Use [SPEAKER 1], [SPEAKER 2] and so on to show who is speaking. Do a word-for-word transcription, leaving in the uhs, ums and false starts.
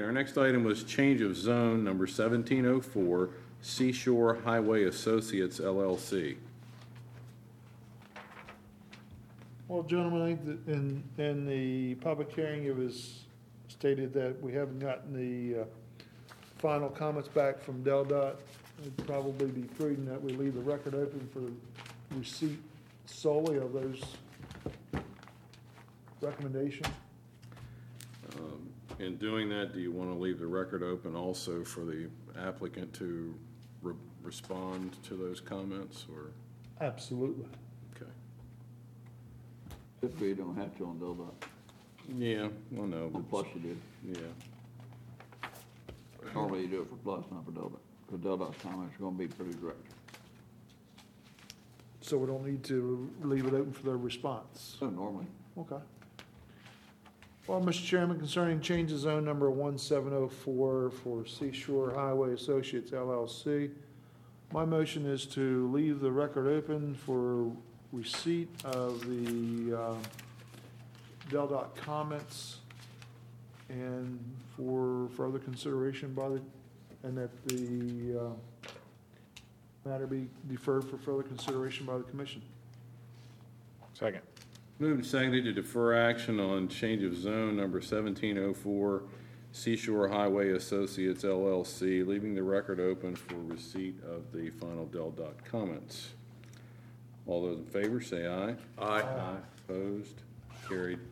[SPEAKER 1] our next item was change of zone number seventeen oh four, Seashore Highway Associates L L C.
[SPEAKER 2] Well, gentlemen, I think that in, in the public hearing, it was stated that we haven't gotten the uh, final comments back from Del Dot. It'd probably be prudent that we leave the record open for receipt solely of those recommendations.
[SPEAKER 1] Um, In doing that, do you want to leave the record open also for the applicant to re- respond to those comments, or,
[SPEAKER 2] Absolutely.
[SPEAKER 1] okay?
[SPEAKER 3] Typically, you don't have to on Del Dot,
[SPEAKER 1] Yeah, well, no,
[SPEAKER 3] but plus you did.
[SPEAKER 1] yeah.
[SPEAKER 3] Normally you do it for plus, not for Del Dot, because Del Dot's comments are gonna be pretty direct.
[SPEAKER 2] So we don't need to leave it open for their response.
[SPEAKER 3] So normally,
[SPEAKER 2] Okay. Well, Mister Chairman, concerning change of zone number one seven oh four for Seashore Highway Associates L L C, my motion is to leave the record open for receipt of the uh, Del Dot comments and for further consideration by the, and that the uh, matter be deferred for further consideration by the commission.
[SPEAKER 4] Second.
[SPEAKER 1] Moved and seconded to defer action on change of zone number seventeen oh four, Seashore Highway Associates L L C, leaving the record open for receipt of the final Del Dot comments. All those in favor, say aye.
[SPEAKER 4] Aye.
[SPEAKER 1] Opposed? Carried